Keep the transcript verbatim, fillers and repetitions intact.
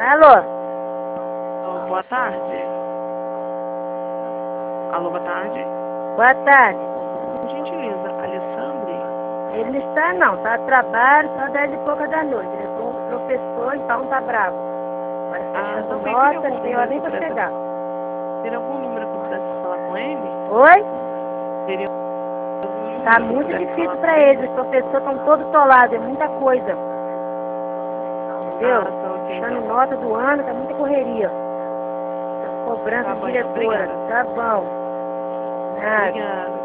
Alô? Oh, boa tarde. Alô, boa tarde. Boa tarde. Por gentileza, Alessandre? Ele não está não, tá a trabalho, só dez e pouca da noite. Ele é um professor, então tá bravo. Mas Ah, fechando também nota, teria algum não tem hora nem número pra que eu chegar. pudesse... Teria algum número que eu pudesse falar com ele? Oi? Teria algum número Tá que eu muito pudesse difícil falar pra com eles, ele? os professores estão todos solados, é muita coisa. Entendeu? Ah, tá ok, Fechando então. nota do ano, tá muita correria. Cobrança Tá de bom, então. diretora, Obrigada. tá bom. Nada. Obrigada.